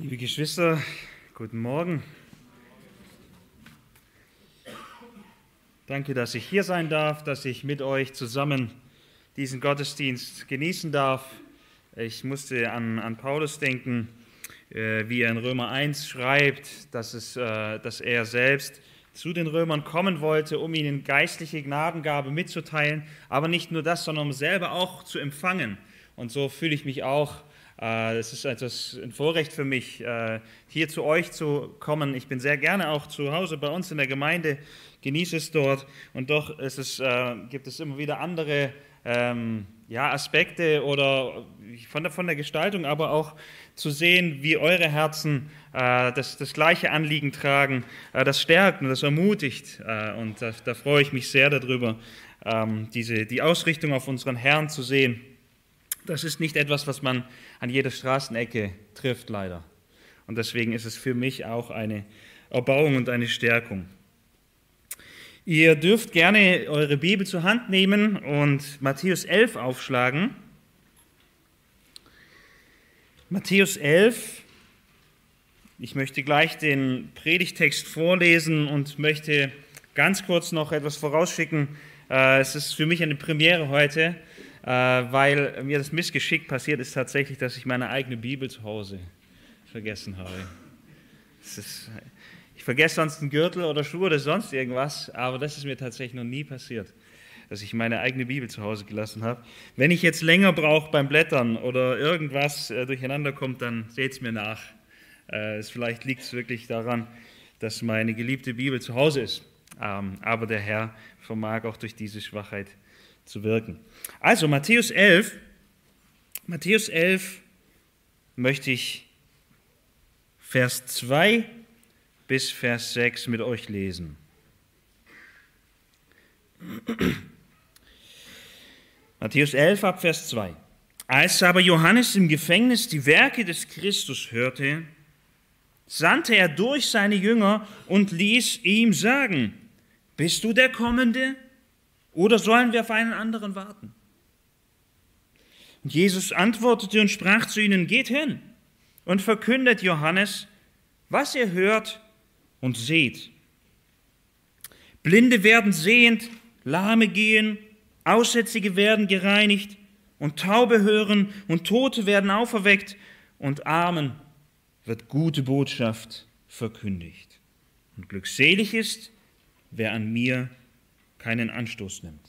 Liebe Geschwister, guten Morgen. Danke, dass ich hier sein darf, dass ich mit euch zusammen diesen Gottesdienst genießen darf. Ich musste an Paulus denken, wie er in Römer 1 schreibt, dass er selbst zu den Römern kommen wollte, um ihnen geistliche Gnadengabe mitzuteilen, aber nicht nur das, sondern um selber auch zu empfangen. Und so fühle ich mich auch. Es ist ein Vorrecht für mich, hier zu euch zu kommen. Ich bin sehr gerne auch zu Hause bei uns in der Gemeinde, genieße es dort. Und doch gibt es immer wieder andere Aspekte oder von der Gestaltung, aber auch zu sehen, wie eure Herzen das gleiche Anliegen tragen. Das stärkt und das ermutigt. Und da freue ich mich sehr darüber, die Ausrichtung auf unseren Herrn zu sehen. Das ist nicht etwas, was man an jeder Straßenecke trifft, leider. Und deswegen ist es für mich auch eine Erbauung und eine Stärkung. Ihr dürft gerne eure Bibel zur Hand nehmen und Matthäus 11 aufschlagen. Matthäus 11. Ich möchte gleich den Predigtext vorlesen und möchte ganz kurz noch etwas vorausschicken. Es ist für mich eine Premiere heute, weil mir das Missgeschick passiert ist tatsächlich, dass ich meine eigene Bibel zu Hause vergessen habe. Ich vergesse sonst einen Gürtel oder Schuhe oder sonst irgendwas, aber das ist mir tatsächlich noch nie passiert, dass ich meine eigene Bibel zu Hause gelassen habe. Wenn ich jetzt länger brauche beim Blättern oder irgendwas durcheinander kommt, dann seht es mir nach. Vielleicht liegt es wirklich daran, dass meine geliebte Bibel zu Hause ist, aber der Herr vermag auch durch diese Schwachheit zu wirken. Also Matthäus 11 möchte ich Vers 2 bis Vers 6 mit euch lesen. Matthäus 11 ab Vers 2. Als aber Johannes im Gefängnis die Werke des Christus hörte, sandte er durch seine Jünger und ließ ihm sagen: Bist du der Kommende? Oder sollen wir auf einen anderen warten? Und Jesus antwortete und sprach zu ihnen: Geht hin und verkündet Johannes, was ihr hört und seht. Blinde werden sehend, Lahme gehen, Aussätzige werden gereinigt und Taube hören und Tote werden auferweckt und Armen wird gute Botschaft verkündigt. Und glückselig ist, wer an mir keinen Anstoß nimmt.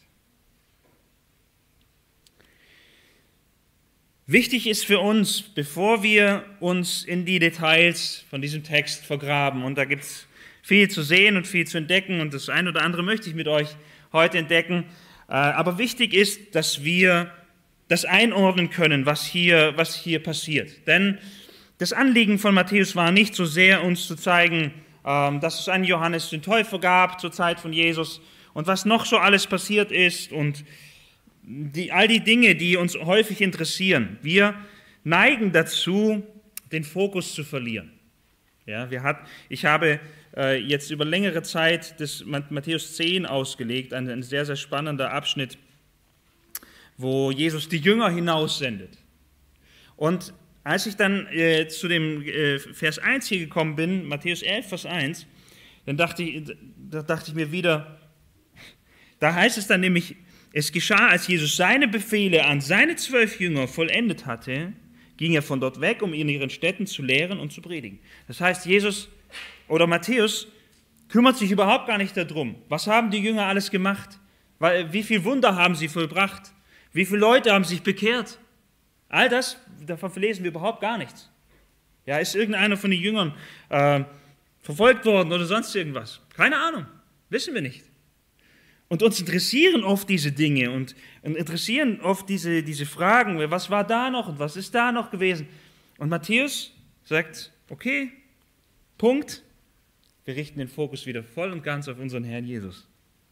Wichtig ist für uns, bevor wir uns in die Details von diesem Text vergraben, und da gibt es viel zu sehen und viel zu entdecken, und das eine oder andere möchte ich mit euch heute entdecken, aber wichtig ist, dass wir das einordnen können, was hier passiert. Denn das Anliegen von Matthäus war nicht so sehr, uns zu zeigen, dass es einen Johannes den Täufer gab zur Zeit von Jesus, und was noch so alles passiert ist und all die Dinge, die uns häufig interessieren. Wir neigen dazu, den Fokus zu verlieren. Ja, ich habe jetzt über längere Zeit das Matthäus 10 ausgelegt, ein sehr, sehr spannender Abschnitt, wo Jesus die Jünger hinaussendet. Und als ich dann zu dem Vers 1 hier gekommen bin, Matthäus 11, Vers 1, dann dachte ich mir wieder, da heißt es dann nämlich: Es geschah, als Jesus seine Befehle an seine 12 Jünger vollendet hatte, ging er von dort weg, um in ihren Städten zu lehren und zu predigen. Das heißt, Matthäus kümmert sich überhaupt gar nicht darum, was haben die Jünger alles gemacht, wie viel Wunder haben sie vollbracht, wie viele Leute haben sich bekehrt. All das, davon lesen wir überhaupt gar nichts. Ja, ist irgendeiner von den Jüngern verfolgt worden oder sonst irgendwas? Keine Ahnung, wissen wir nicht. Und uns interessieren oft diese Dinge und interessieren oft diese Fragen, was war da noch und was ist da noch gewesen. Und Matthäus sagt: Okay, Punkt, wir richten den Fokus wieder voll und ganz auf unseren Herrn Jesus.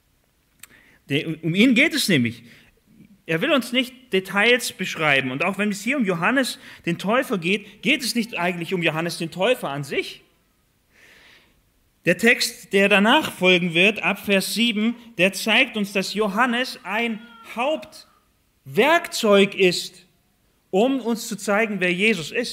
Um ihn geht es nämlich. Er will uns nicht Details beschreiben. Und auch wenn es hier um Johannes den Täufer geht, geht es nicht eigentlich um Johannes den Täufer an sich. Der Text, der danach folgen wird, ab Vers 7, der zeigt uns, dass Johannes ein Hauptwerkzeug ist, um uns zu zeigen, wer Jesus ist.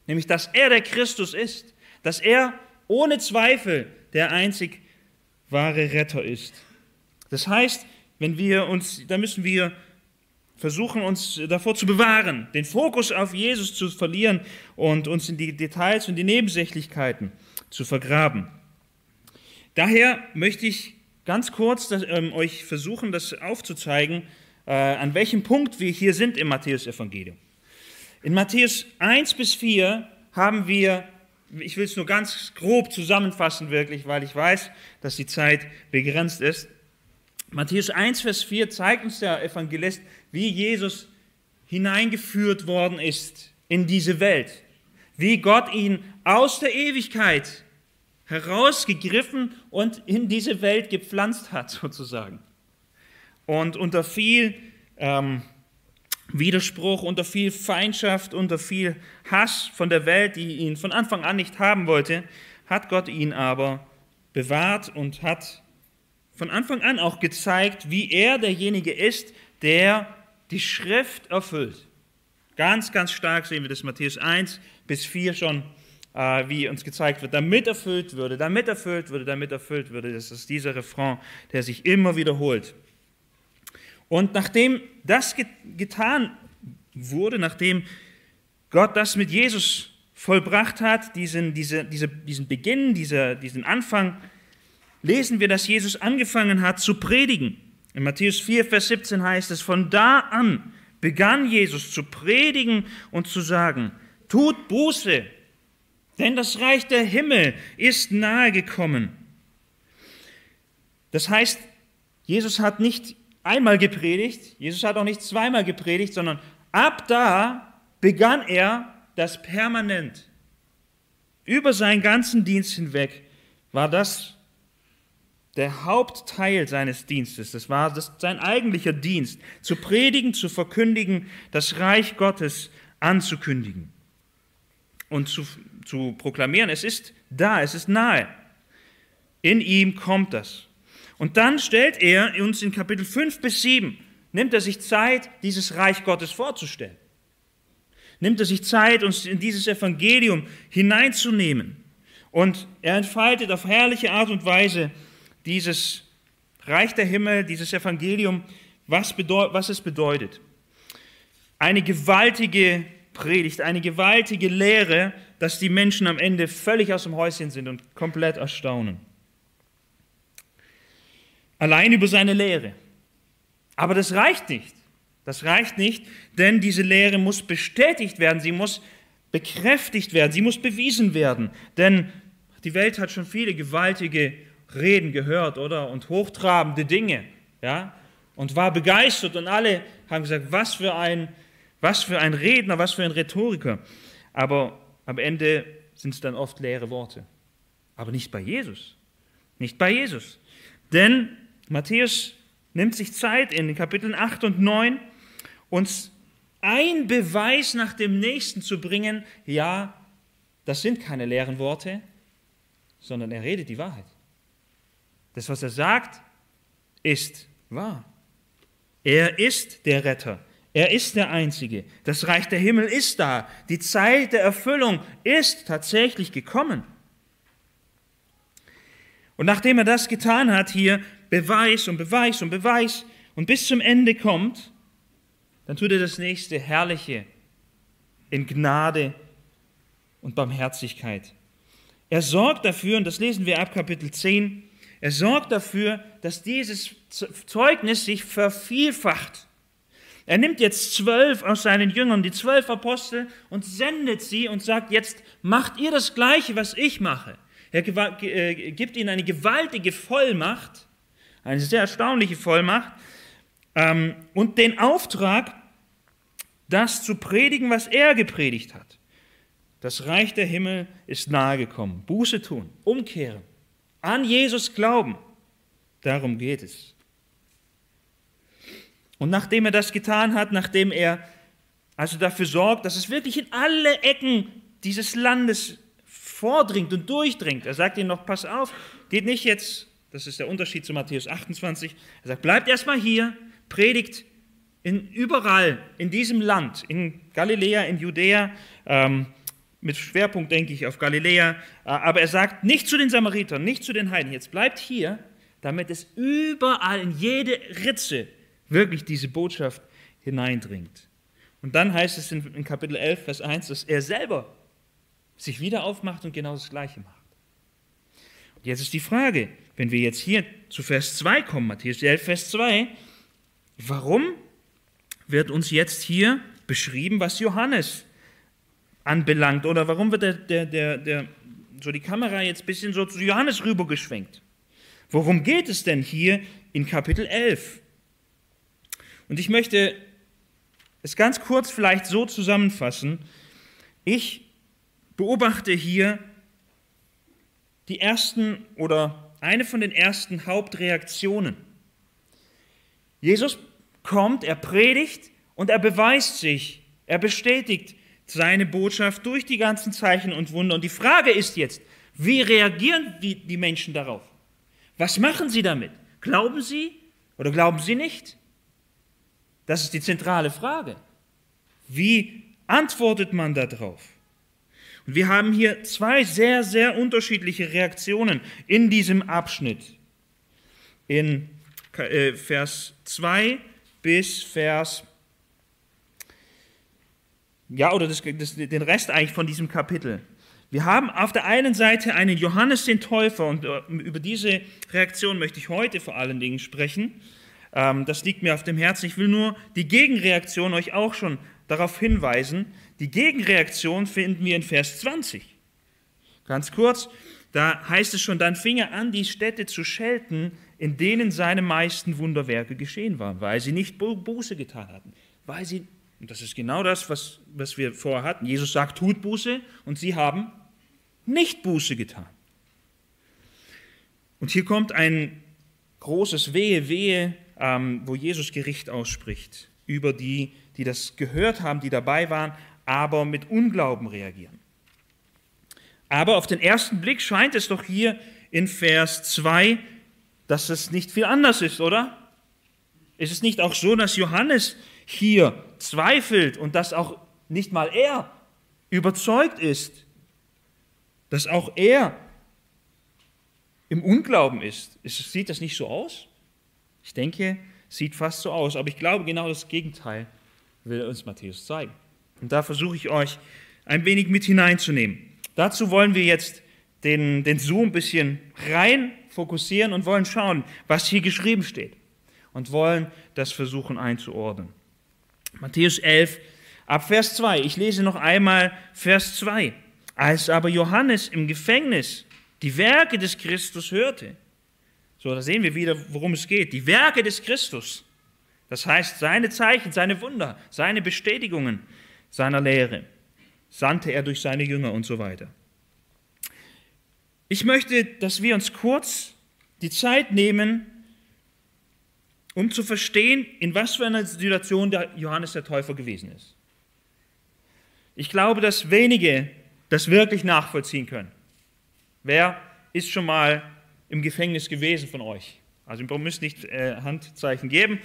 nämlich dass er der Christus ist, dass er ohne Zweifel der einzig wahre Retter ist. Das heißt, da müssen wir versuchen, uns davor zu bewahren, den Fokus auf Jesus zu verlieren und uns in die Details und die Nebensächlichkeiten zu vergraben. Daher möchte ich ganz kurz euch versuchen, das aufzuzeigen, an welchem Punkt wir hier sind im Matthäus-Evangelium. In Matthäus 1 bis 4 haben wir, ich will es nur ganz grob zusammenfassen wirklich, weil ich weiß, dass die Zeit begrenzt ist. Matthäus 1, Vers 4 zeigt uns der Evangelist, wie Jesus hineingeführt worden ist in diese Welt, wie Gott ihn aus der Ewigkeit herausgegriffen und in diese Welt gepflanzt hat, sozusagen. Und unter viel Widerspruch, unter viel Feindschaft, unter viel Hass von der Welt, die ihn von Anfang an nicht haben wollte, hat Gott ihn aber bewahrt und hat von Anfang an auch gezeigt, wie er derjenige ist, der die Schrift erfüllt. Ganz, ganz stark sehen wir das Matthäus 1 bis 4 schon, wie uns gezeigt wird, damit erfüllt würde, damit erfüllt würde, damit erfüllt würde. Das ist dieser Refrain, der sich immer wiederholt. Und nachdem das getan wurde, nachdem Gott das mit Jesus vollbracht hat, diesen Beginn, diesen Anfang, lesen wir, dass Jesus angefangen hat zu predigen. In Matthäus 4, Vers 17 heißt es, von da an begann Jesus zu predigen und zu sagen, tut Buße, denn das Reich der Himmel ist nahe gekommen. Das heißt, Jesus hat nicht einmal gepredigt, Jesus hat auch nicht zweimal gepredigt, sondern ab da begann er das permanent. Über seinen ganzen Dienst hinweg war das der Hauptteil seines Dienstes. Das war sein eigentlicher Dienst, zu predigen, zu verkündigen, das Reich Gottes anzukündigen und zu proklamieren. Es ist da, es ist nahe. In ihm kommt das. Und dann stellt er uns in Kapitel 5 bis 7, nimmt er sich Zeit, dieses Reich Gottes vorzustellen. Nimmt er sich Zeit, uns in dieses Evangelium hineinzunehmen. Und er entfaltet auf herrliche Art und Weise dieses Reich der Himmel, dieses Evangelium, was es bedeutet. Eine gewaltige Predigt, eine gewaltige Lehre, dass die Menschen am Ende völlig aus dem Häuschen sind und komplett erstaunen. Allein über seine Lehre. Aber das reicht nicht. Das reicht nicht, denn diese Lehre muss bestätigt werden, sie muss bekräftigt werden, sie muss bewiesen werden. Denn die Welt hat schon viele gewaltige Reden gehört, oder? Und hochtrabende Dinge, ja? Und war begeistert und alle haben gesagt, was für ein Redner, was für ein Rhetoriker. Aber am Ende sind es dann oft leere Worte. Aber nicht bei Jesus. Nicht bei Jesus. Denn Matthäus nimmt sich Zeit in den Kapiteln 8 und 9, uns ein Beweis nach dem nächsten zu bringen, ja, das sind keine leeren Worte, sondern er redet die Wahrheit. Das, was er sagt, ist wahr. Er ist der Retter. Er ist der Einzige. Das Reich der Himmel ist da. Die Zeit der Erfüllung ist tatsächlich gekommen. Und nachdem er das getan hat, hier Beweis und Beweis und Beweis und bis zum Ende kommt, dann tut er das nächste Herrliche in Gnade und Barmherzigkeit. Er sorgt dafür, und das lesen wir ab Kapitel 10, er sorgt dafür, dass dieses Zeugnis sich vervielfacht. Er nimmt jetzt 12 aus seinen Jüngern, die 12 Apostel, und sendet sie und sagt, jetzt macht ihr das Gleiche, was ich mache. Er gibt ihnen eine gewaltige Vollmacht, eine sehr erstaunliche Vollmacht, und den Auftrag, das zu predigen, was er gepredigt hat. Das Reich der Himmel ist nahegekommen. Buße tun, umkehren, an Jesus glauben. Darum geht es. Und nachdem er das getan hat, nachdem er also dafür sorgt, dass es wirklich in alle Ecken dieses Landes vordringt und durchdringt, er sagt ihnen noch, pass auf, geht nicht jetzt, das ist der Unterschied zu Matthäus 28, er sagt, bleibt erstmal hier, predigt überall in diesem Land, in Galiläa, in Judäa, mit Schwerpunkt, denke ich, auf Galiläa. Aber er sagt, nicht zu den Samaritern, nicht zu den Heiden. Jetzt bleibt hier, damit es überall in jede Ritze wirklich diese Botschaft hineindringt. Und dann heißt es in Kapitel 11, Vers 1, dass er selber sich wieder aufmacht und genau das Gleiche macht. Und jetzt ist die Frage, wenn wir jetzt hier zu Vers 2 kommen, Matthäus 11, Vers 2, warum wird uns jetzt hier beschrieben, was Johannes anbelangt? Oder warum wird so die Kamera jetzt ein bisschen so zu Johannes rübergeschwenkt? Worum geht es denn hier in Kapitel 11? Und ich möchte es ganz kurz vielleicht so zusammenfassen. Ich beobachte hier die ersten oder eine von den ersten Hauptreaktionen. Jesus kommt, er predigt und er beweist sich, er bestätigt seine Botschaft durch die ganzen Zeichen und Wunder. Und die Frage ist jetzt, wie reagieren die Menschen darauf? Was machen sie damit? Glauben sie oder glauben sie nicht? Das ist die zentrale Frage. Wie antwortet man darauf? Und wir haben hier zwei sehr, sehr unterschiedliche Reaktionen in diesem Abschnitt. In Vers 2 bis Vers, den Rest eigentlich von diesem Kapitel. Wir haben auf der einen Seite einen Johannes den Täufer und über diese Reaktion möchte ich heute vor allen Dingen sprechen. Das liegt mir auf dem Herzen. Ich will nur die Gegenreaktion euch auch schon darauf hinweisen. Die Gegenreaktion finden wir in Vers 20. Ganz kurz, da heißt es schon, dann fing er an, die Städte zu schelten, in denen seine meisten Wunderwerke geschehen waren, weil sie nicht Buße getan hatten. Und das ist genau das, was wir vorher hatten. Jesus sagt, tut Buße, und sie haben nicht Buße getan. Und hier kommt ein großes Wehe, wo Jesus Gericht ausspricht über die das gehört haben, die dabei waren, aber mit Unglauben reagieren. Aber auf den ersten Blick scheint es doch hier in Vers 2, dass es nicht viel anders ist, oder? Ist es nicht auch so, dass Johannes hier zweifelt und dass auch nicht mal er überzeugt ist, dass auch er im Unglauben ist? Sieht das nicht so aus? Ich denke, sieht fast so aus, aber ich glaube, genau das Gegenteil will uns Matthäus zeigen. Und da versuche ich euch ein wenig mit hineinzunehmen. Dazu wollen wir jetzt den Zoom ein bisschen rein fokussieren und wollen schauen, was hier geschrieben steht. Und wollen das versuchen einzuordnen. Matthäus 11, ab Vers 2. Ich lese noch einmal Vers 2. Als aber Johannes im Gefängnis die Werke des Christus hörte, so, da sehen wir wieder, worum es geht. Die Werke des Christus, das heißt seine Zeichen, seine Wunder, seine Bestätigungen seiner Lehre, sandte er durch seine Jünger und so weiter. Ich möchte, dass wir uns kurz die Zeit nehmen, um zu verstehen, in was für einer Situation der Johannes der Täufer gewesen ist. Ich glaube, dass wenige das wirklich nachvollziehen können. Wer ist schon mal im Gefängnis gewesen von euch? Also ihr müsst nicht Handzeichen geben.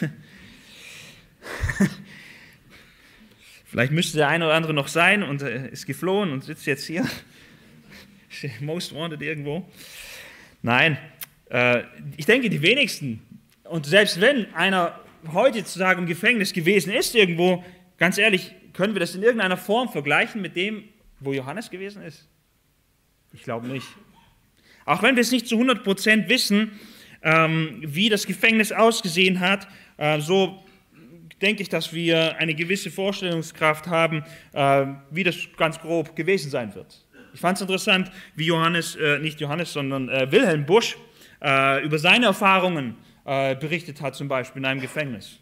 Vielleicht müsste der eine oder andere noch sein und ist geflohen und sitzt jetzt hier. Most wanted irgendwo. Nein, ich denke, die wenigsten. Und selbst wenn einer heutzutage im Gefängnis gewesen ist irgendwo, ganz ehrlich, können wir das in irgendeiner Form vergleichen mit dem, wo Johannes gewesen ist? Ich glaube nicht. Auch wenn wir es nicht zu 100% wissen, wie das Gefängnis ausgesehen hat, so denke ich, dass wir eine gewisse Vorstellungskraft haben, wie das ganz grob gewesen sein wird. Ich fand es interessant, wie sondern Wilhelm Busch über seine Erfahrungen berichtet hat, zum Beispiel in einem Gefängnis.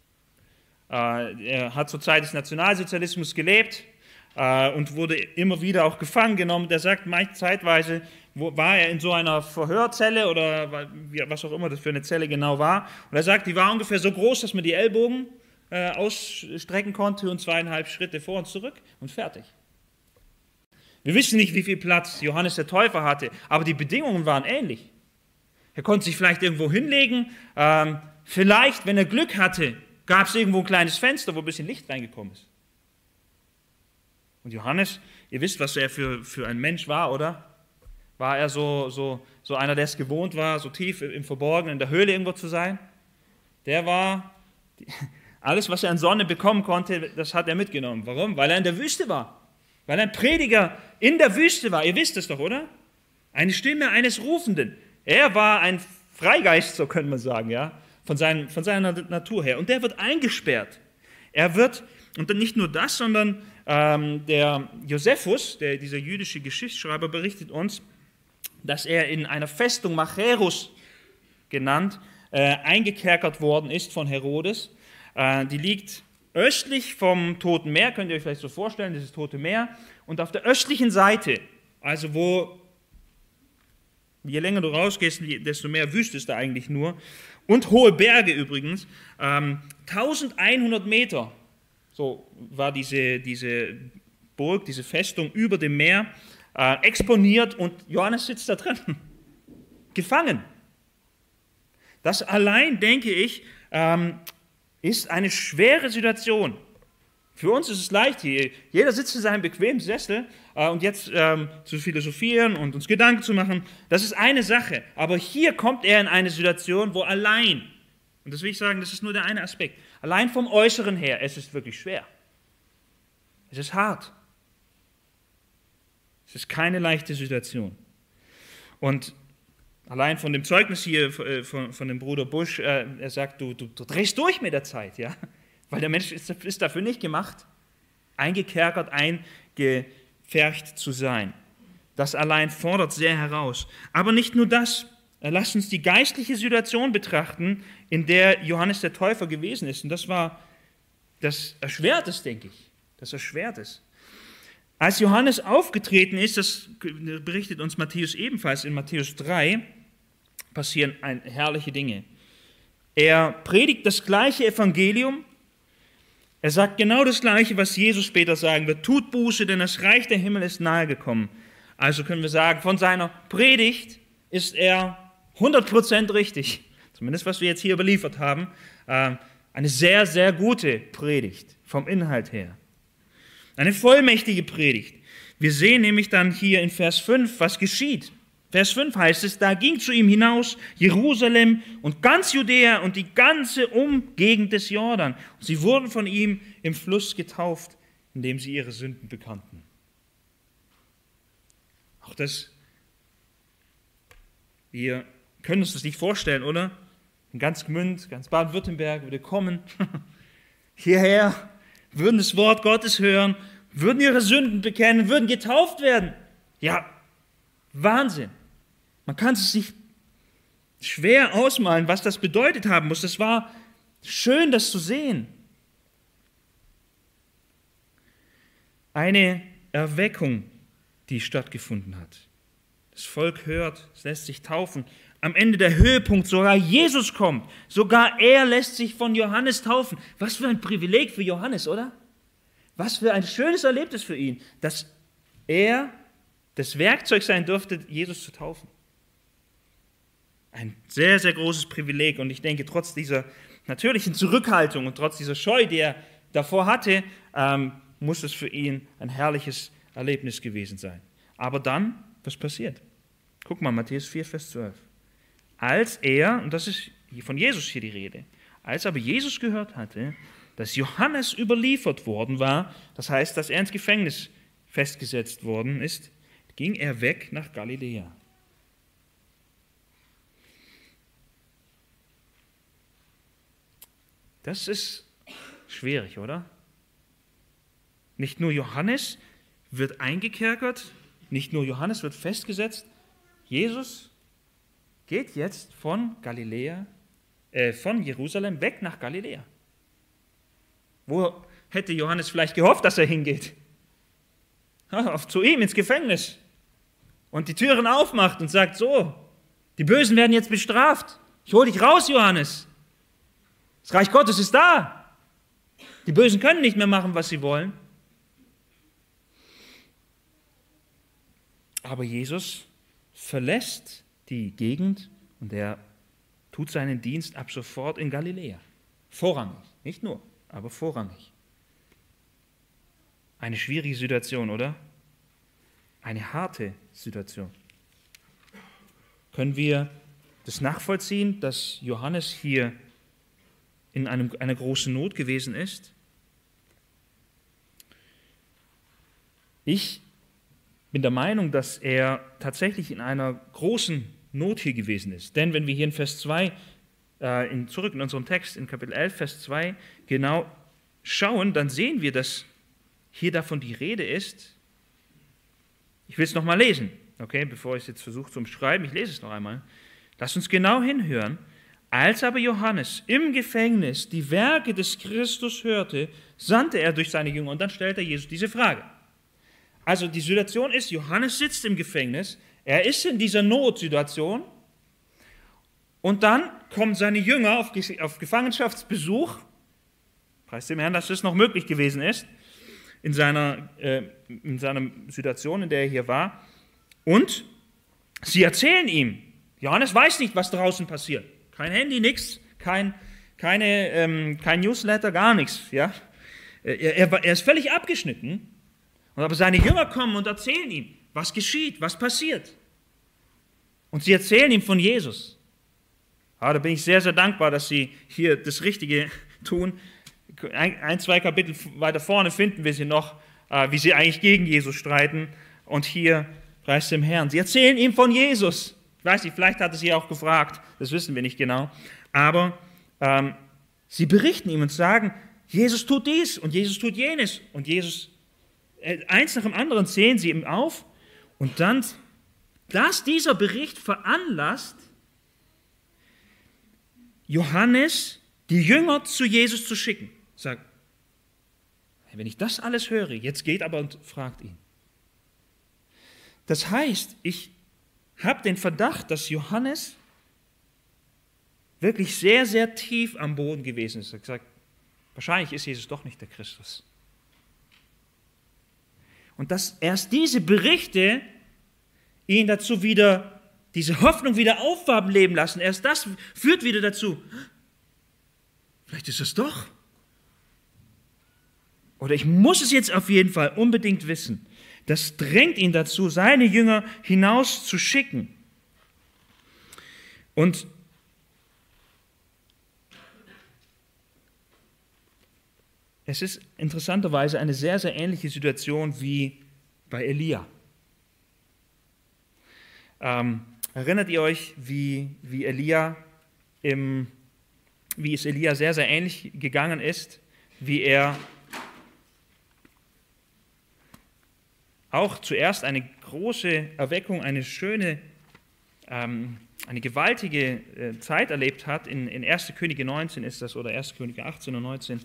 Er hat zur Zeit des Nationalsozialismus gelebt und wurde immer wieder auch gefangen genommen. Er sagt, zeitweise war er in so einer Verhörzelle oder was auch immer das für eine Zelle genau war. Und er sagt, die war ungefähr so groß, dass man die Ellbogen ausstrecken konnte und 2,5 Schritte vor und zurück und fertig. Wir wissen nicht, wie viel Platz Johannes der Täufer hatte, aber die Bedingungen waren ähnlich. Er konnte sich vielleicht irgendwo hinlegen. Vielleicht, wenn er Glück hatte, gab es irgendwo ein kleines Fenster, wo ein bisschen Licht reingekommen ist. Und Johannes, ihr wisst, was er für ein Mensch war, oder? War er so einer, der es gewohnt war, so tief im Verborgenen, in der Höhle irgendwo zu sein? Der war, alles, was er an Sonne bekommen konnte, das hat er mitgenommen. Warum? Weil er in der Wüste war. Weil er ein Prediger in der Wüste war. Ihr wisst es doch, oder? Eine Stimme eines Rufenden. Er war ein Freigeist, so könnte man sagen, ja, von seiner Natur her. Und der wird eingesperrt. Er wird, und dann nicht nur das, sondern der Josephus, dieser jüdische Geschichtsschreiber, berichtet uns, dass er in einer Festung Machaerus genannt, eingekerkert worden ist von Herodes. Die liegt östlich vom Toten Meer, könnt ihr euch vielleicht so vorstellen, dieses Tote Meer. Und auf der östlichen Seite, also wo, je länger du rausgehst, desto mehr Wüste ist da eigentlich nur. Und hohe Berge übrigens, 1100 Meter, so war diese Burg, diese Festung über dem Meer, exponiert und Johannes sitzt da drin, gefangen. Das allein, denke ich, ist eine schwere Situation. Für uns ist es leicht hier. Jeder sitzt in seinem bequemen Sessel und jetzt zu philosophieren und uns Gedanken zu machen, das ist eine Sache. Aber hier kommt er in eine Situation, wo allein, und das will ich sagen, das ist nur der eine Aspekt, allein vom Äußeren her, es ist wirklich schwer. Es ist hart. Es ist keine leichte Situation. Und allein von dem Zeugnis hier von dem Bruder Busch, er sagt, du drehst durch mit der Zeit, ja, weil der Mensch ist dafür nicht gemacht, eingekerkert, eingepfercht zu sein. Das allein fordert sehr heraus. Aber nicht nur das, lasst uns die geistliche Situation betrachten, in der Johannes der Täufer gewesen ist. Und das erschwert es, denke ich. Das erschwert es. Als Johannes aufgetreten ist, das berichtet uns Matthäus ebenfalls in Matthäus 3, passieren herrliche Dinge. Er predigt das gleiche Evangelium, er sagt genau das Gleiche, was Jesus später sagen wird, tut Buße, denn das Reich der Himmel ist nahe gekommen. Also können wir sagen, von seiner Predigt ist er 100% richtig, zumindest was wir jetzt hier überliefert haben, eine sehr, sehr gute Predigt vom Inhalt her. Eine vollmächtige Predigt. Wir sehen nämlich dann hier in Vers 5, was geschieht. Vers 5 heißt es, da ging zu ihm hinaus Jerusalem und ganz Judäa und die ganze Umgegend des Jordan. Und sie wurden von ihm im Fluss getauft, indem sie ihre Sünden bekannten. Auch das, wir können uns das nicht vorstellen, oder? In ganz Gmünd, ganz Baden-Württemberg würde kommen, hierher, würden das Wort Gottes hören, würden ihre Sünden bekennen, würden getauft werden. Ja, Wahnsinn. Man kann es sich schwer ausmalen, was das bedeutet haben muss. Das war schön, das zu sehen. Eine Erweckung, die stattgefunden hat. Das Volk hört, es lässt sich taufen. Am Ende der Höhepunkt, sogar Jesus kommt. Sogar er lässt sich von Johannes taufen. Was für ein Privileg für Johannes, oder? Was für ein schönes Erlebnis für ihn, dass er das Werkzeug sein durfte, Jesus zu taufen. Ein sehr, sehr großes Privileg. Und ich denke, trotz dieser natürlichen Zurückhaltung und trotz dieser Scheu, die er davor hatte, muss es für ihn ein herrliches Erlebnis gewesen sein. Aber dann, was passiert? Guck mal, Matthäus 4, Vers 12. Als er, und das ist von Jesus hier die Rede, als aber Jesus gehört hatte, dass Johannes überliefert worden war, das heißt, dass er ins Gefängnis festgesetzt worden ist, ging er weg nach Galiläa. Das ist schwierig, oder? Nicht nur Johannes wird eingekerkert, nicht nur Johannes wird festgesetzt, Jesus geht jetzt von Jerusalem weg nach Galiläa. Wo hätte Johannes vielleicht gehofft, dass er hingeht? Zu ihm ins Gefängnis und die Türen aufmacht und sagt, so, die Bösen werden jetzt bestraft. Ich hole dich raus, Johannes. Das Reich Gottes ist da. Die Bösen können nicht mehr machen, was sie wollen. Aber Jesus verlässt die Gegend und er tut seinen Dienst ab sofort in Galiläa. Vorrangig, nicht nur, aber vorrangig. Eine schwierige Situation, oder? Eine harte Situation. Können wir das nachvollziehen, dass Johannes hier in einer großen Not gewesen ist? Ich bin der Meinung, dass er tatsächlich in einer großen Not hier gewesen ist. Denn wenn wir hier in Vers 2, zurück in unserem Text, in Kapitel 11, Vers 2, genau schauen, dann sehen wir, dass hier davon die Rede ist. Ich will es nochmal lesen, okay, bevor ich es jetzt versuche zu umschreiben. Ich lese es noch einmal. Lasst uns genau hinhören. Als aber Johannes im Gefängnis die Werke des Christus hörte, sandte er durch seine Jünger. Und dann stellt er Jesus diese Frage. Also die Situation ist, Johannes sitzt im Gefängnis, er ist in dieser Notsituation und dann kommen seine Jünger auf Gefangenschaftsbesuch. Preis dem Herrn, dass das noch möglich gewesen ist, in seiner Situation, in der er hier war. Und sie erzählen ihm, Johannes weiß nicht, was draußen passiert. Kein Handy, nichts, kein Newsletter, gar nichts. Ja? Er ist völlig abgeschnitten. Aber seine Jünger kommen und erzählen ihm, was geschieht, was passiert. Und sie erzählen ihm von Jesus. Ja, da bin ich sehr, sehr dankbar, dass sie hier das Richtige tun. Ein, zwei Kapitel weiter vorne finden wir sie noch, wie sie eigentlich gegen Jesus streiten. Und hier, preis dem Herrn, sie erzählen ihm von Jesus. Ich weiß nicht, vielleicht hat er sie auch gefragt, das wissen wir nicht genau. Aber sie berichten ihm und sagen, Jesus tut dies und Jesus tut jenes. Und Jesus, eins nach dem anderen zählen sie ihm auf. Und dann, dass dieser Bericht veranlasst, Johannes die Jünger zu Jesus zu schicken. Sagt, wenn ich das alles höre, jetzt geht aber und fragt ihn. Das heißt, ich habe den Verdacht, dass Johannes wirklich sehr, sehr tief am Boden gewesen ist. Er hat gesagt, wahrscheinlich ist Jesus doch nicht der Christus. Und dass erst diese Berichte ihn dazu wieder, diese Hoffnung wieder aufwachen leben lassen, erst das führt wieder dazu, vielleicht ist es doch. Oder ich muss es jetzt auf jeden Fall unbedingt wissen. Das drängt ihn dazu, seine Jünger hinaus zu schicken. Und es ist interessanterweise eine sehr, sehr ähnliche Situation wie bei Elia. Erinnert ihr euch, wie es Elia sehr, sehr ähnlich gegangen ist, wie er auch zuerst eine große Erweckung, eine schöne, eine gewaltige Zeit erlebt hat. In 1. Könige 19 ist das, oder 1. Könige 18 und 19.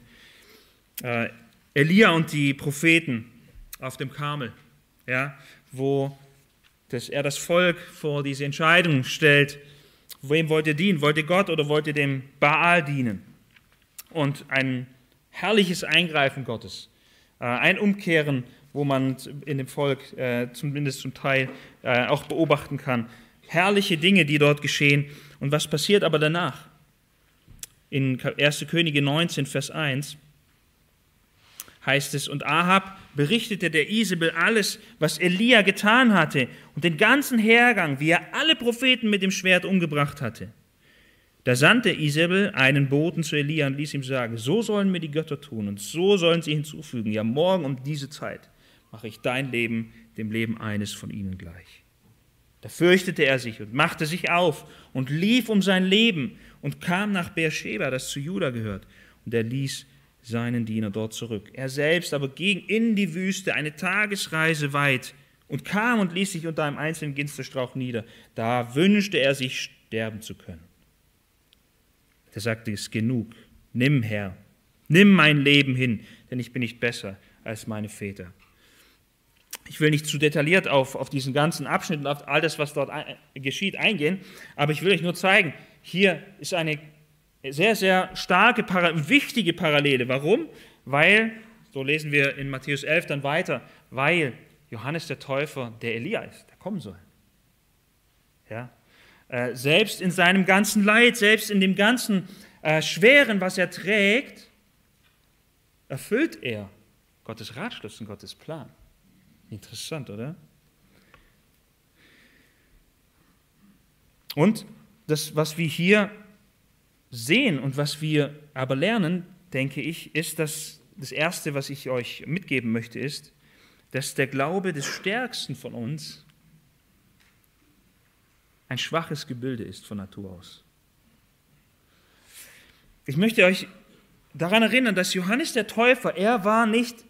Elia und die Propheten auf dem Karmel, ja, wo er das Volk vor diese Entscheidung stellt, wem wollt ihr dienen? Wollt ihr Gott oder wollt ihr dem Baal dienen? Und ein herrliches Eingreifen Gottes, ein Umkehren, wo man in dem Volk zumindest zum Teil auch beobachten kann. Herrliche Dinge, die dort geschehen. Und was passiert aber danach? In 1. Könige 19, Vers 1 heißt es, und Ahab berichtete der Isabel alles, was Elia getan hatte und den ganzen Hergang, wie er alle Propheten mit dem Schwert umgebracht hatte. Da sandte Isabel einen Boten zu Elia und ließ ihm sagen, so sollen mir die Götter tun und so sollen sie hinzufügen, ja morgen um diese Zeit mache ich dein Leben dem Leben eines von ihnen gleich. Da fürchtete er sich und machte sich auf und lief um sein Leben und kam nach Beersheba, das zu Juda gehört, und er ließ seinen Diener dort zurück. Er selbst aber ging in die Wüste, eine Tagesreise weit, und kam und ließ sich unter einem einzelnen Ginsterstrauch nieder. Da wünschte er sich, sterben zu können. Da sagte es, genug, nimm, Herr, nimm mein Leben hin, denn ich bin nicht besser als meine Väter. Ich will nicht zu detailliert auf diesen ganzen Abschnitt und auf all das, was dort geschieht, eingehen, aber ich will euch nur zeigen, hier ist eine sehr, sehr starke, wichtige Parallele. Warum? Weil, so lesen wir in Matthäus 11 dann weiter, weil Johannes der Täufer der Elia ist, der kommen soll. Ja? Selbst in seinem ganzen Leid, selbst in dem ganzen Schweren, was er trägt, erfüllt er Gottes Ratschluss und Gottes Plan. Interessant, oder? Und das, was wir hier sehen und was wir aber lernen, denke ich, ist, dass das Erste, was ich euch mitgeben möchte, ist, dass der Glaube des Stärksten von uns ein schwaches Gebilde ist von Natur aus. Ich möchte euch daran erinnern, dass Johannes der Täufer, er war nicht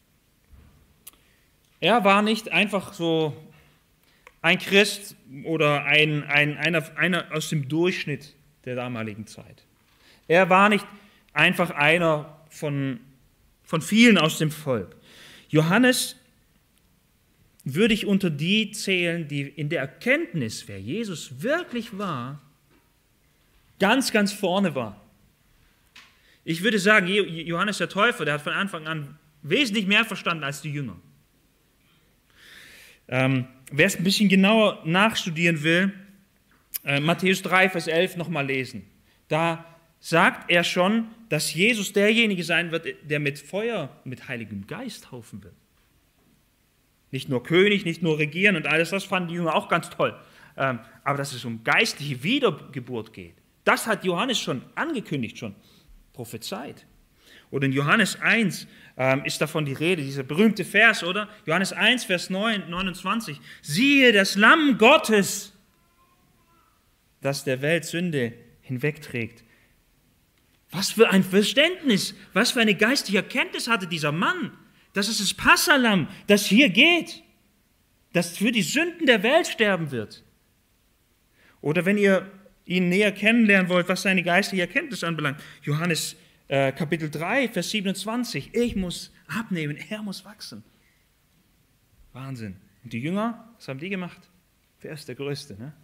einfach so ein Christ oder einer aus dem Durchschnitt der damaligen Zeit. Er war nicht einfach einer von vielen aus dem Volk. Johannes würde ich unter die zählen, die in der Erkenntnis, wer Jesus wirklich war, ganz, ganz vorne war. Ich würde sagen, Johannes der Täufer, der hat von Anfang an wesentlich mehr verstanden als die Jünger. Wer es ein bisschen genauer nachstudieren will, Matthäus 3, Vers 11 nochmal lesen. Da sagt er schon, dass Jesus derjenige sein wird, der mit Feuer, mit Heiligem Geist taufen wird. Nicht nur König, nicht nur regieren und alles, das fanden die Jünger auch ganz toll. Aber dass es um geistliche Wiedergeburt geht, das hat Johannes schon angekündigt, schon prophezeit. Oder in Johannes 1 ist davon die Rede, dieser berühmte Vers, oder? Johannes 1, Vers 29. Siehe das Lamm Gottes, das der Welt Sünde hinwegträgt. Was für ein Verständnis, was für eine geistige Erkenntnis hatte dieser Mann. Das ist das Passahlamm, das hier geht, das für die Sünden der Welt sterben wird. Oder wenn ihr ihn näher kennenlernen wollt, was seine geistige Erkenntnis anbelangt, Johannes Kapitel 3, Vers 27, ich muss abnehmen, er muss wachsen. Wahnsinn. Und die Jünger, was haben die gemacht? Wer ist der Größte? Ne?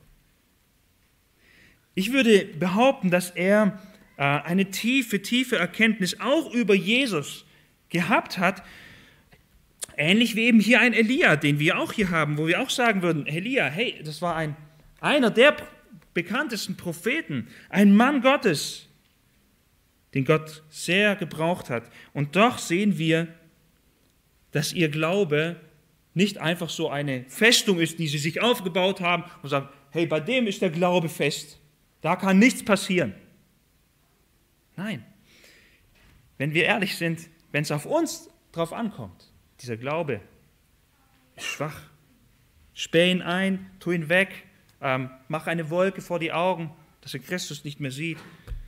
Ich würde behaupten, dass er eine tiefe Erkenntnis auch über Jesus gehabt hat, ähnlich wie eben hier ein Elia, den wir auch hier haben, wo wir auch sagen würden, Elia, hey, das war einer der bekanntesten Propheten, ein Mann Gottes, den Gott sehr gebraucht hat. Und doch sehen wir, dass ihr Glaube nicht einfach so eine Festung ist, die sie sich aufgebaut haben und sagen, hey, bei dem ist der Glaube fest, da kann nichts passieren. Nein, wenn wir ehrlich sind, wenn es auf uns drauf ankommt, dieser Glaube ist schwach. Sperr ihn ein, tu ihn weg, mach eine Wolke vor die Augen, dass er Christus nicht mehr sieht.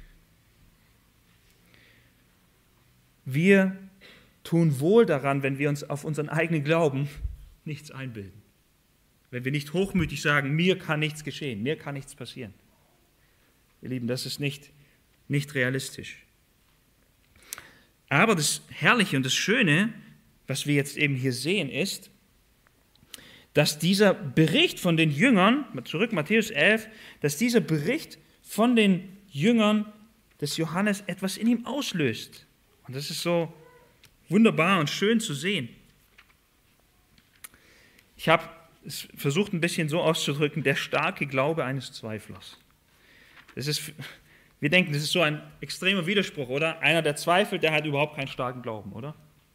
Wir tun wohl daran, wenn wir uns auf unseren eigenen Glauben nichts einbilden. Wenn wir nicht hochmütig sagen, mir kann nichts geschehen, mir kann nichts passieren. Ihr Lieben, das ist nicht realistisch. Aber das Herrliche und das Schöne, was wir jetzt eben hier sehen, ist, dass dieser Bericht von den Jüngern, zurück Matthäus 11, dass dieser Bericht von den Jüngern des Johannes etwas in ihm auslöst. Und das ist so wunderbar und schön zu sehen. Ich habe es versucht, ein bisschen so auszudrücken, der starke Glaube eines Zweiflers. Wir denken, das ist so ein extremer Widerspruch, oder? Einer, der zweifelt, der hat überhaupt keinen starken Glauben, oder?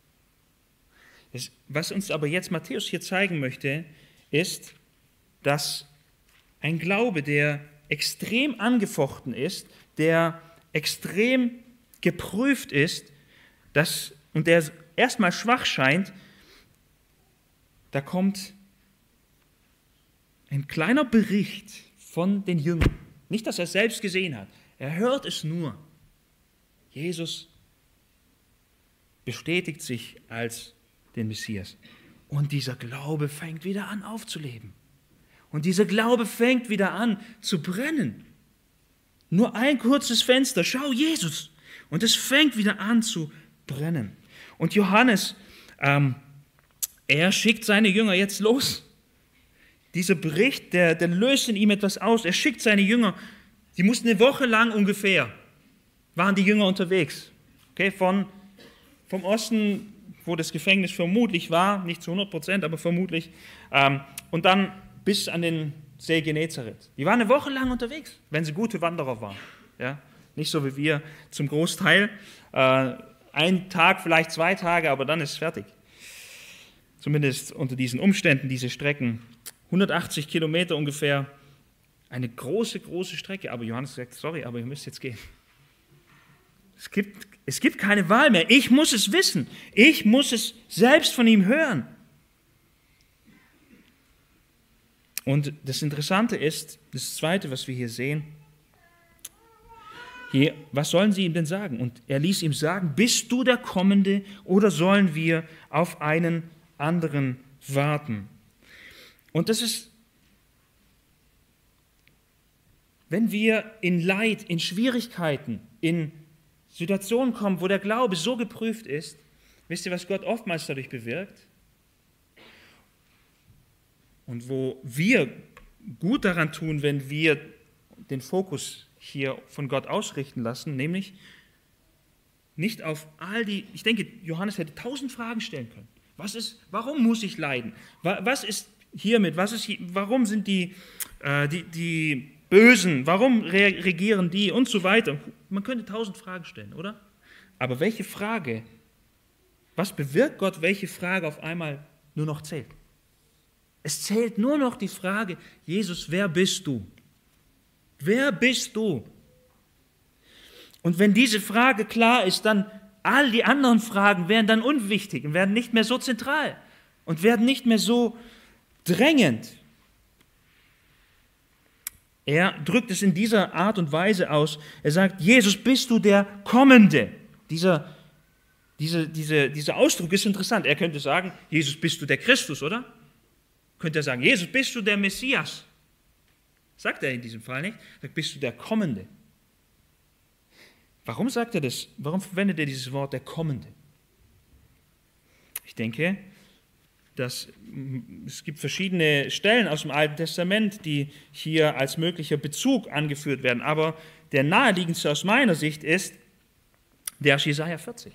Was uns aber jetzt Matthäus hier zeigen möchte, ist, dass ein Glaube, der extrem angefochten ist, der extrem geprüft ist, und der erstmal schwach scheint, da kommt ein kleiner Bericht von den Jüngern. Nicht, dass er es selbst gesehen hat. Er hört es nur. Jesus bestätigt sich als den Messias. Und dieser Glaube fängt wieder an aufzuleben. Und dieser Glaube fängt wieder an zu brennen. Nur ein kurzes Fenster. Schau, Jesus. Und es fängt wieder an zu brennen. Und Johannes, er schickt seine Jünger jetzt los. Dieser Bericht, der löst in ihm etwas aus. Er schickt seine Jünger, die mussten eine Woche lang ungefähr, waren die Jünger unterwegs. Okay, vom Osten, wo das Gefängnis vermutlich war, nicht zu 100%, aber vermutlich, und dann bis an den See Genezareth. Die waren eine Woche lang unterwegs, wenn sie gute Wanderer waren. Ja? Nicht so wie wir zum Großteil, ein Tag, vielleicht 2 Tage, aber dann ist es fertig. Zumindest unter diesen Umständen, diese Strecken. 180 Kilometer ungefähr. Eine große, große Strecke. Aber Johannes sagt, sorry, aber ihr müsst jetzt gehen. Es gibt keine Wahl mehr. Ich muss es wissen. Ich muss es selbst von ihm hören. Und das Interessante ist, das Zweite, was wir hier sehen, was sollen sie ihm denn sagen? Und er ließ ihm sagen, bist du der Kommende oder sollen wir auf einen anderen warten? Und das ist, wenn wir in Leid, in Schwierigkeiten, in Situationen kommen, wo der Glaube so geprüft ist, wisst ihr, was Gott oftmals dadurch bewirkt? Und wo wir gut daran tun, wenn wir den Fokus hier von Gott ausrichten lassen, nämlich nicht auf all die, ich denke, Johannes hätte 1000 Fragen stellen können. Warum muss ich leiden? Was ist hiermit? Warum sind die Bösen? Warum regieren die? Und so weiter. Man könnte 1000 Fragen stellen, oder? Aber welche Frage, was bewirkt Gott, welche Frage auf einmal nur noch zählt? Es zählt nur noch die Frage, Jesus, wer bist du? Wer bist du? Und wenn diese Frage klar ist, dann all die anderen Fragen werden dann unwichtig und werden nicht mehr so zentral und werden nicht mehr so drängend. Er drückt es in dieser Art und Weise aus. Er sagt, Jesus, bist du der Kommende? Dieser Ausdruck ist interessant. Er könnte sagen, Jesus, bist du der Christus, oder? Könnte er sagen, Jesus, bist du der Messias? Sagt er in diesem Fall nicht. Er sagt, bist du der Kommende? Warum sagt er das? Warum verwendet er dieses Wort der Kommende? Ich denke, es gibt verschiedene Stellen aus dem Alten Testament, die hier als möglicher Bezug angeführt werden. Aber der naheliegendste aus meiner Sicht ist der aus Jesaja 40.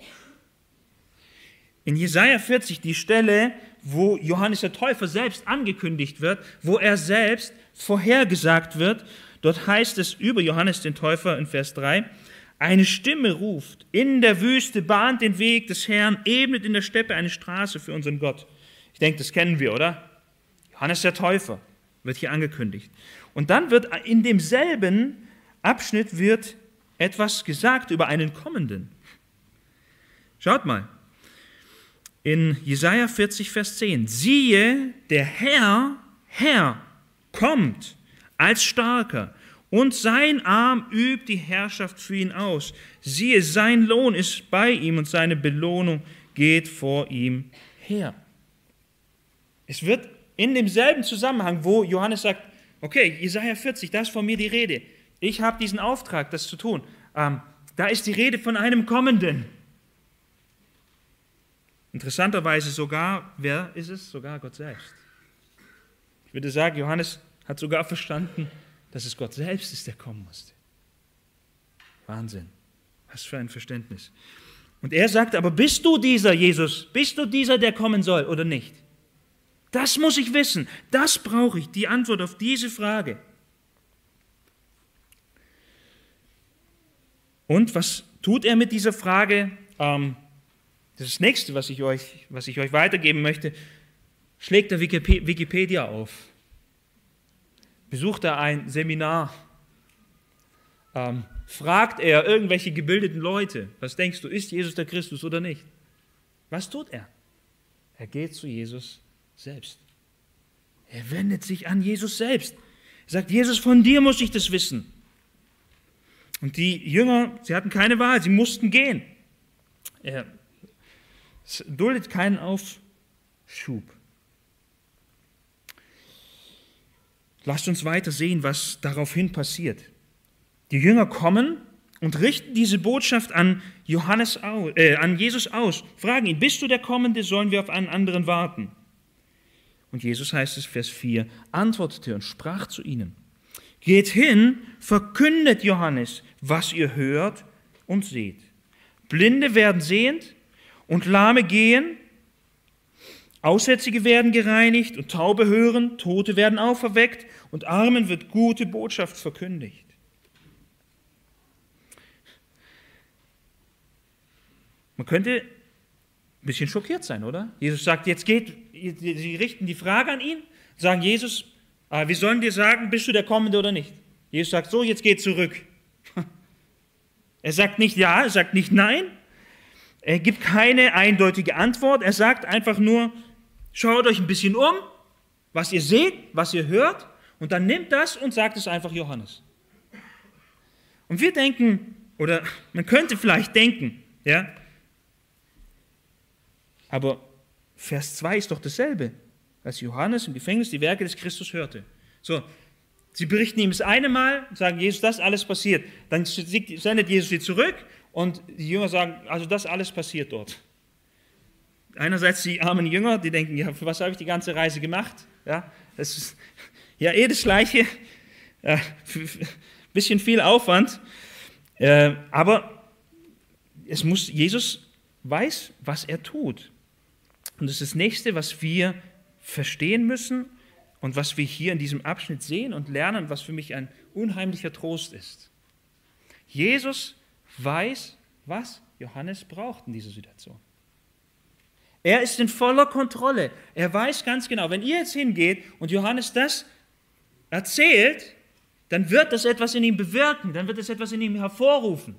In Jesaja 40 die Stelle, wo Johannes der Täufer selbst angekündigt wird, wo er selbst vorhergesagt wird. Dort heißt es über Johannes den Täufer in Vers 3, eine Stimme ruft, in der Wüste bahnt den Weg des Herrn, ebnet in der Steppe eine Straße für unseren Gott. Ich denke, das kennen wir, oder? Johannes der Täufer wird hier angekündigt. Und dann wird in demselben Abschnitt wird etwas gesagt über einen Kommenden. Schaut mal. In Jesaja 40, Vers 10. Siehe, der Herr kommt als Starker und sein Arm übt die Herrschaft für ihn aus. Siehe, sein Lohn ist bei ihm und seine Belohnung geht vor ihm her. Es wird in demselben Zusammenhang, wo Johannes sagt, okay, Jesaja 40, da ist von mir die Rede. Ich habe diesen Auftrag, das zu tun. Da ist die Rede von einem Kommenden. Interessanterweise sogar, wer ist es? Sogar Gott selbst. Ich würde sagen, Johannes hat sogar verstanden, dass es Gott selbst ist, der kommen musste. Wahnsinn. Was für ein Verständnis. Und er sagt, aber bist du dieser, Jesus? Bist du dieser, der kommen soll oder nicht? Das muss ich wissen. Das brauche ich, die Antwort auf diese Frage. Und was tut er mit dieser Frage? Das Nächste, was ich euch weitergeben möchte, schlägt er Wikipedia auf. Besucht er ein Seminar. Fragt er irgendwelche gebildeten Leute, was denkst du, ist Jesus der Christus oder nicht? Was tut er? Er geht zu Jesus selbst. Er wendet sich an Jesus selbst. Er sagt, Jesus, von dir muss ich das wissen. Und die Jünger, sie hatten keine Wahl, sie mussten gehen. Er duldet keinen Aufschub. Lasst uns weiter sehen, was daraufhin passiert. Die Jünger kommen und richten diese Botschaft an Jesus aus, fragen ihn, bist du der Kommende, sollen wir auf einen anderen warten? Und Jesus, heißt es, Vers 4, antwortete und sprach zu ihnen, geht hin, verkündet Johannes, was ihr hört und seht. Blinde werden sehend und Lahme gehen, Aussätzige werden gereinigt und Taube hören, Tote werden auferweckt und Armen wird gute Botschaft verkündigt. Man könnte ein bisschen schockiert sein, oder? Jesus sagt, jetzt geht, sie richten die Frage an ihn, sagen, Jesus, wir sollen dir sagen, bist du der Kommende oder nicht? Jesus sagt, so, jetzt geht zurück. Er sagt nicht ja, er sagt nicht nein, er gibt keine eindeutige Antwort, er sagt einfach nur, schaut euch ein bisschen um, was ihr seht, was ihr hört, und dann nimmt das und sagt es einfach Johannes. Und wir denken, oder man könnte vielleicht denken, ja, aber Vers 2 ist doch dasselbe, als Johannes im Gefängnis die Werke des Christus hörte. So, sie berichten ihm das eine Mal, sagen, Jesus, das alles passiert. Dann sendet Jesus sie zurück und die Jünger sagen, also das alles passiert dort. Einerseits die armen Jünger, die denken, ja, für was habe ich die ganze Reise gemacht? Ja, das ist ja das Gleiche, bisschen viel Aufwand, aber Jesus weiß, was er tut. Und das ist das Nächste, was wir verstehen müssen und was wir hier in diesem Abschnitt sehen und lernen, was für mich ein unheimlicher Trost ist. Jesus weiß, was Johannes braucht in dieser Situation. Er ist in voller Kontrolle. Er weiß ganz genau, wenn ihr jetzt hingeht und Johannes das erzählt, dann wird das etwas in ihm bewirken, dann wird es etwas in ihm hervorrufen.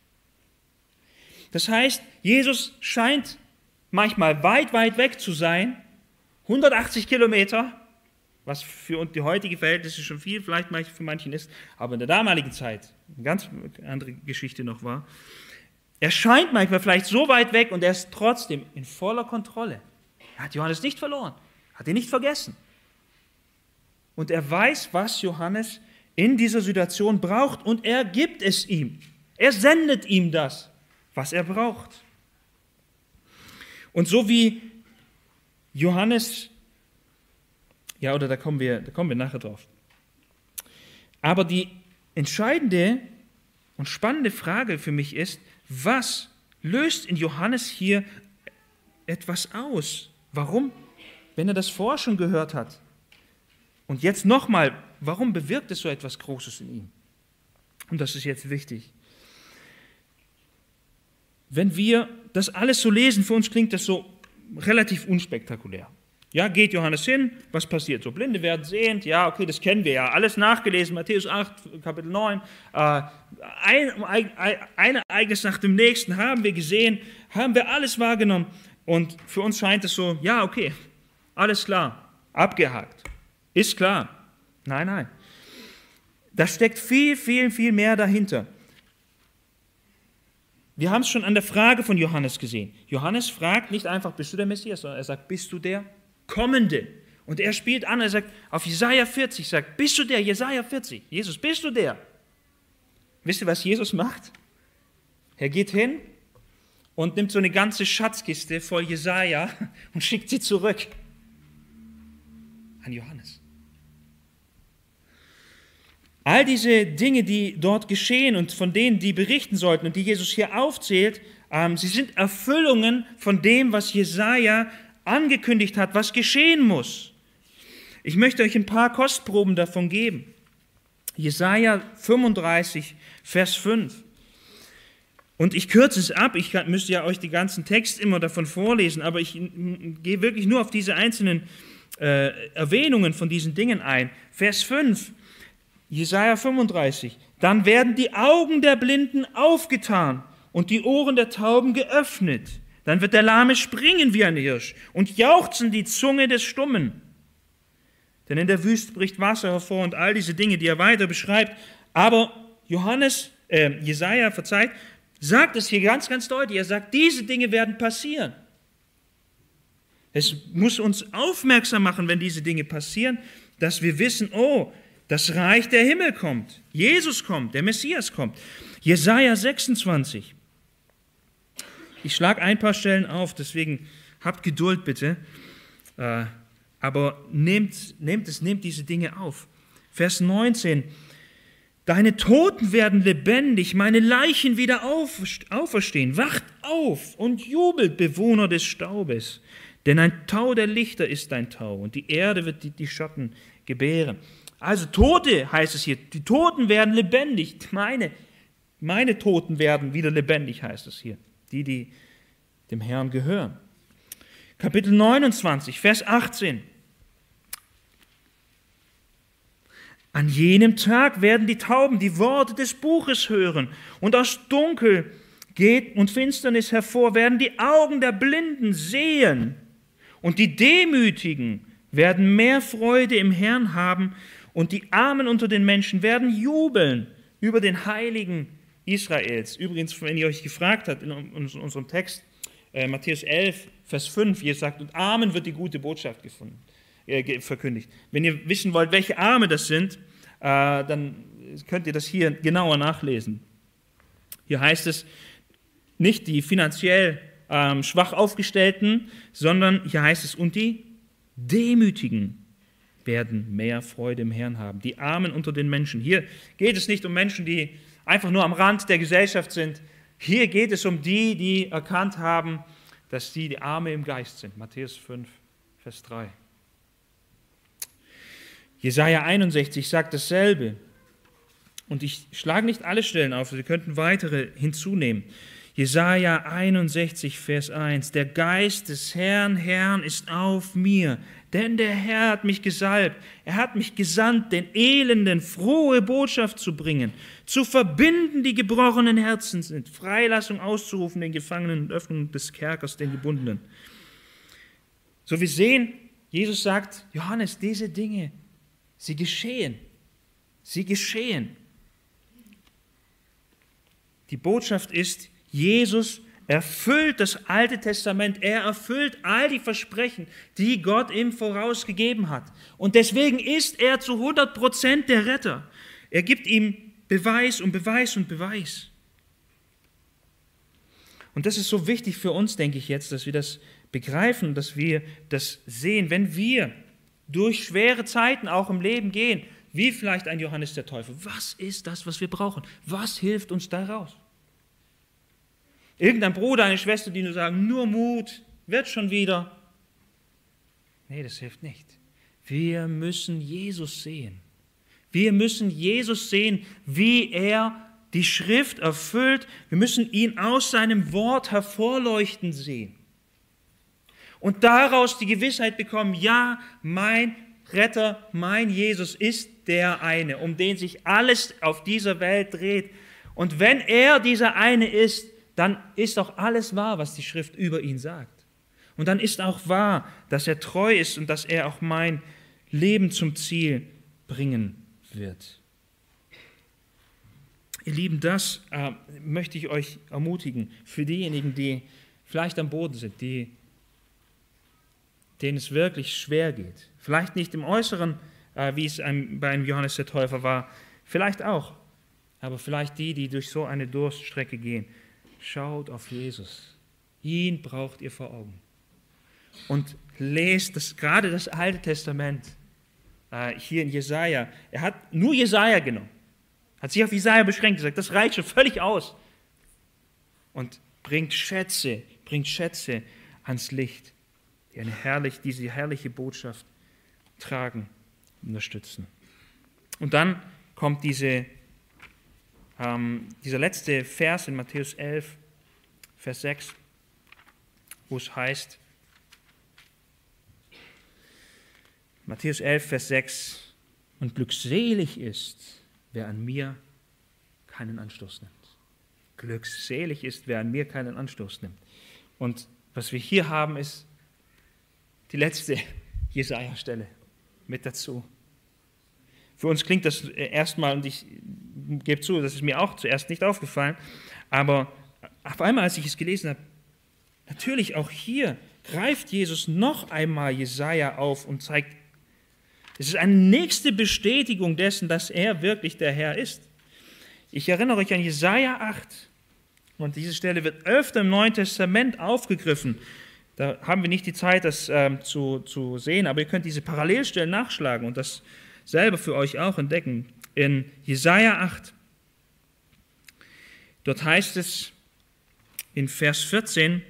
Das heißt, Jesus scheint manchmal weit, weit weg zu sein, 180 Kilometer, was für die heutige Verhältnisse schon viel, vielleicht für manchen ist, aber in der damaligen Zeit eine ganz andere Geschichte noch war. Er scheint manchmal vielleicht so weit weg und er ist trotzdem in voller Kontrolle. Er hat Johannes nicht verloren, hat ihn nicht vergessen. Und er weiß, was Johannes in dieser Situation braucht und er gibt es ihm. Er sendet ihm das, was er braucht. Und so wie Johannes, ja, oder da kommen wir nachher drauf. Aber die entscheidende und spannende Frage für mich ist, was löst in Johannes hier etwas aus? Warum? Wenn er das vorher schon gehört hat. Und jetzt nochmal, warum bewirkt es so etwas Großes in ihm? Und das ist jetzt wichtig. Wenn wir das alles so lesen, für uns klingt das so relativ unspektakulär. Ja, geht Johannes hin, was passiert? So, Blinde werden sehend, ja, okay, das kennen wir ja, alles nachgelesen, Matthäus 8, Kapitel 9, ein Ereignis nach dem nächsten haben wir gesehen, haben wir alles wahrgenommen und für uns scheint es so, ja, okay, alles klar, abgehakt, ist klar. Nein, da steckt viel, viel, viel mehr dahinter. Wir haben es schon an der Frage von Johannes gesehen. Johannes fragt nicht einfach, bist du der Messias, sondern er sagt, bist du der Kommende? Und er spielt an, er sagt, auf Jesaja 40, sagt, bist du der, Jesaja 40, Jesus, bist du der? Wisst ihr, was Jesus macht? Er geht hin und nimmt so eine ganze Schatzkiste voll Jesaja und schickt sie zurück an Johannes. All diese Dinge, die dort geschehen und von denen, die berichten sollten und die Jesus hier aufzählt, sie sind Erfüllungen von dem, was Jesaja angekündigt hat, was geschehen muss. Ich möchte euch ein paar Kostproben davon geben. Jesaja 35, Vers 5. Und ich kürze es ab, ich müsste ja euch den ganzen Text immer davon vorlesen, aber ich gehe wirklich nur auf diese einzelnen Erwähnungen von diesen Dingen ein. Vers 5. Jesaja 35, dann werden die Augen der Blinden aufgetan und die Ohren der Tauben geöffnet. Dann wird der Lahme springen wie ein Hirsch und jauchzen die Zunge des Stummen. Denn in der Wüste bricht Wasser hervor und all diese Dinge, die er weiter beschreibt. Aber Jesaja, sagt es hier ganz, ganz deutlich. Er sagt, diese Dinge werden passieren. Es muss uns aufmerksam machen, wenn diese Dinge passieren, dass wir wissen, oh, das Reich der Himmel kommt, Jesus kommt, der Messias kommt. Jesaja 26. Ich schlage ein paar Stellen auf, deswegen habt Geduld bitte, aber nehmt diese Dinge auf. Vers 19. Deine Toten werden lebendig, meine Leichen wieder auferstehen. Wacht auf und jubelt, Bewohner des Staubes, denn ein Tau der Lichter ist dein Tau und die Erde wird die Schatten gebären. Also Tote heißt es hier, die Toten werden lebendig. Meine Toten werden wieder lebendig, heißt es hier. Die dem Herrn gehören. Kapitel 29, Vers 18. An jenem Tag werden die Tauben die Worte des Buches hören, und aus Dunkel geht und Finsternis hervor, werden die Augen der Blinden sehen, und die Demütigen werden mehr Freude im Herrn haben, und die Armen unter den Menschen werden jubeln über den Heiligen Israels. Übrigens, wenn ihr euch gefragt habt in unserem Text, Matthäus 11, Vers 5, ihr sagt, und Armen wird die gute Botschaft verkündigt. Wenn ihr wissen wollt, welche Arme das sind, dann könnt ihr das hier genauer nachlesen. Hier heißt es nicht die finanziell schwach Aufgestellten, sondern hier heißt es, und die Demütigen werden mehr Freude im Herrn haben. Die Armen unter den Menschen. Hier geht es nicht um Menschen, die einfach nur am Rand der Gesellschaft sind. Hier geht es um die, die erkannt haben, dass sie die Arme im Geist sind. Matthäus 5, Vers 3. Jesaja 61 sagt dasselbe. Und ich schlage nicht alle Stellen auf, Sie könnten weitere hinzunehmen. Jesaja 61, Vers 1. Der Geist des Herrn ist auf mir, denn der Herr hat mich gesalbt. Er hat mich gesandt, den Elenden frohe Botschaft zu bringen, zu verbinden, die gebrochenen Herzen sind, Freilassung auszurufen, den Gefangenen und Öffnung des Kerkers, den Gebundenen. So wir sehen, Jesus sagt, Johannes, diese Dinge, sie geschehen. Sie geschehen. Die Botschaft ist, Jesus erfüllt das Alte Testament, er erfüllt all die Versprechen, die Gott ihm vorausgegeben hat. Und deswegen ist er zu 100% der Retter. Er gibt ihm Beweis und Beweis und Beweis. Und das ist so wichtig für uns, denke ich jetzt, dass wir das begreifen, dass wir das sehen. Wenn wir durch schwere Zeiten auch im Leben gehen, wie vielleicht ein Johannes der Täufer, was ist das, was wir brauchen? Was hilft uns da raus? Irgendein Bruder, eine Schwester, die nur sagen, nur Mut, wird schon wieder. Nee, das hilft nicht. Wir müssen Jesus sehen. Wir müssen Jesus sehen, wie er die Schrift erfüllt. Wir müssen ihn aus seinem Wort hervorleuchten sehen. Und daraus die Gewissheit bekommen, ja, mein Retter, mein Jesus ist der eine, um den sich alles auf dieser Welt dreht. Und wenn er dieser eine ist, dann ist auch alles wahr, was die Schrift über ihn sagt. Und dann ist auch wahr, dass er treu ist und dass er auch mein Leben zum Ziel bringen wird. Ihr Lieben, das möchte ich euch ermutigen, für diejenigen, die vielleicht am Boden sind, denen es wirklich schwer geht. Vielleicht nicht im Äußeren, wie es bei einem Johannes der Täufer war, vielleicht auch, aber vielleicht die durch so eine Durststrecke gehen. Schaut auf Jesus. Ihn braucht ihr vor Augen. Und lest gerade das Alte Testament hier in Jesaja. Er hat nur Jesaja genommen. Hat sich auf Jesaja beschränkt, gesagt, das reicht schon völlig aus. Und bringt Schätze ans Licht, die diese herrliche Botschaft tragen, unterstützen. Und dann kommt dieser letzte Vers in Matthäus 11, Vers 6, wo es heißt, Matthäus 11, Vers 6, und glückselig ist, wer an mir keinen Anstoß nimmt. Glückselig ist, wer an mir keinen Anstoß nimmt. Und was wir hier haben, ist die letzte Jesaja-Stelle mit dazu. Für uns klingt das erstmal, und ich gebe zu, das ist mir auch zuerst nicht aufgefallen, aber auf einmal, als ich es gelesen habe, natürlich auch hier greift Jesus noch einmal Jesaja auf und zeigt, es ist eine nächste Bestätigung dessen, dass er wirklich der Herr ist. Ich erinnere euch an Jesaja 8, und diese Stelle wird öfter im Neuen Testament aufgegriffen. Da haben wir nicht die Zeit, das zu sehen, aber ihr könnt diese Parallelstellen nachschlagen und das selber für euch auch entdecken. In Jesaja 8, dort heißt es in Vers 14,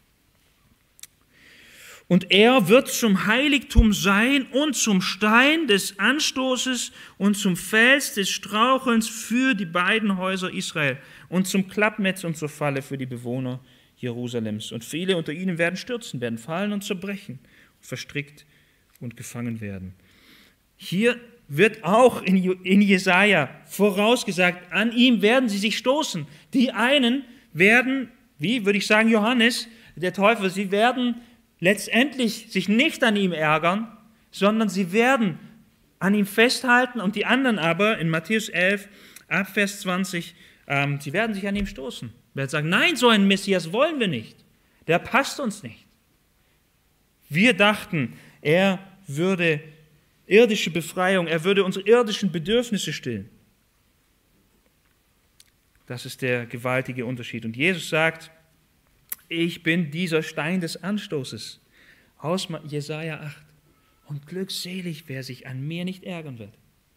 und er wird zum Heiligtum sein und zum Stein des Anstoßes und zum Fels des Strauchelns für die beiden Häuser Israel und zum Klappnetz und zur Falle für die Bewohner Jerusalems. Und viele unter ihnen werden stürzen, werden fallen und zerbrechen, verstrickt und gefangen werden. Hier wird auch in Jesaja vorausgesagt, an ihm werden sie sich stoßen. Die einen werden, wie würde ich sagen, Johannes, der Täufer, sie werden letztendlich sich nicht an ihm ärgern, sondern sie werden an ihm festhalten und die anderen aber in Matthäus 11, ab Vers 20, sie werden sich an ihm stoßen. Werden sagen, nein, so einen Messias wollen wir nicht. Der passt uns nicht. Wir dachten, er würde irdische Befreiung, er würde unsere irdischen Bedürfnisse stillen. Das ist der gewaltige Unterschied. Und Jesus sagt, ich bin dieser Stein des Anstoßes aus Jesaja 8. Und glückselig, wer sich an mir nicht ärgern wird.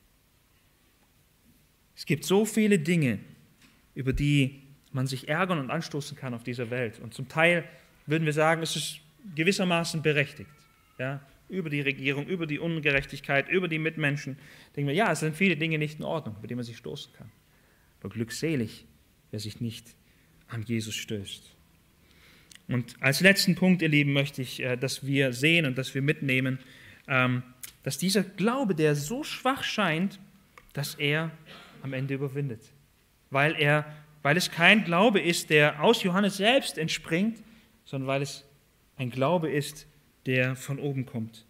Es gibt so viele Dinge, über die man sich ärgern und anstoßen kann auf dieser Welt. Und zum Teil würden wir sagen, es ist gewissermaßen berechtigt. Ja, über die Regierung, über die Ungerechtigkeit, über die Mitmenschen. Denken wir, ja, es sind viele Dinge nicht in Ordnung, über die man sich stoßen kann. Aber glückselig, wer sich nicht an Jesus stößt. Und als letzten Punkt, ihr Lieben, möchte ich, dass wir sehen und dass wir mitnehmen, dass dieser Glaube, der so schwach scheint, dass er am Ende überwindet. Weil es kein Glaube ist, der aus Johannes selbst entspringt, sondern weil es ein Glaube ist, der von oben kommt.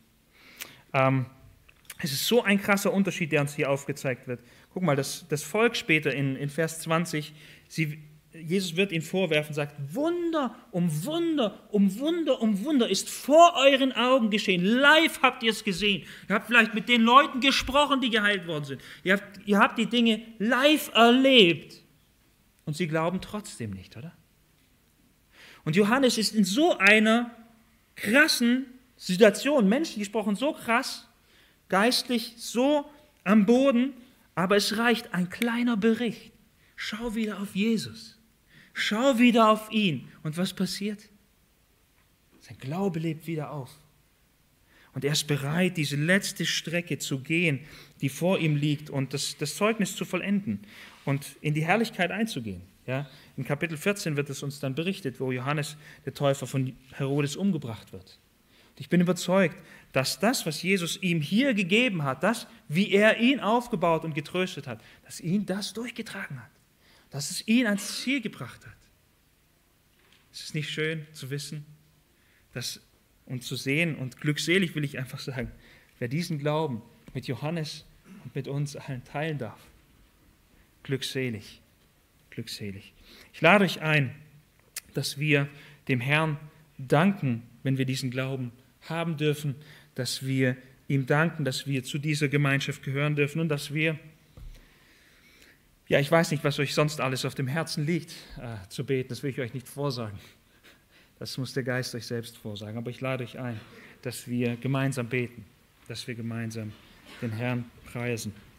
Es ist so ein krasser Unterschied, der uns hier aufgezeigt wird. Guck mal, das Volk später in Vers 20, Jesus wird ihnen vorwerfen, sagt, Wunder um Wunder, um Wunder, um Wunder ist vor euren Augen geschehen. Live habt ihr es gesehen. Ihr habt vielleicht mit den Leuten gesprochen, die geheilt worden sind. Ihr habt die Dinge live erlebt. Und sie glauben trotzdem nicht, oder? Und Johannes ist in so einer krassen Situation, menschlich gesprochen so krass, geistlich so am Boden, aber es reicht ein kleiner Bericht. Schau wieder auf Jesus. Schau wieder auf ihn. Und was passiert? Sein Glaube lebt wieder auf. Und er ist bereit, diese letzte Strecke zu gehen, die vor ihm liegt und das Zeugnis zu vollenden und in die Herrlichkeit einzugehen. Ja, in Kapitel 14 wird es uns dann berichtet, wo Johannes der Täufer von Herodes umgebracht wird. Und ich bin überzeugt, dass das, was Jesus ihm hier gegeben hat, das, wie er ihn aufgebaut und getröstet hat, dass ihn das durchgetragen hat, dass es ihn ans Ziel gebracht hat. Es ist nicht schön zu wissen und zu sehen und glückselig will ich einfach sagen, wer diesen Glauben mit Johannes und mit uns allen teilen darf. Glückselig. Glückselig. Ich lade euch ein, dass wir dem Herrn danken, wenn wir diesen Glauben haben dürfen, dass wir ihm danken, dass wir zu dieser Gemeinschaft gehören dürfen und dass wir, ja, ich weiß nicht, was euch sonst alles auf dem Herzen liegt, zu beten, das will ich euch nicht vorsagen. Das muss der Geist euch selbst vorsagen, aber ich lade euch ein, dass wir gemeinsam beten, dass wir gemeinsam den Herrn preisen.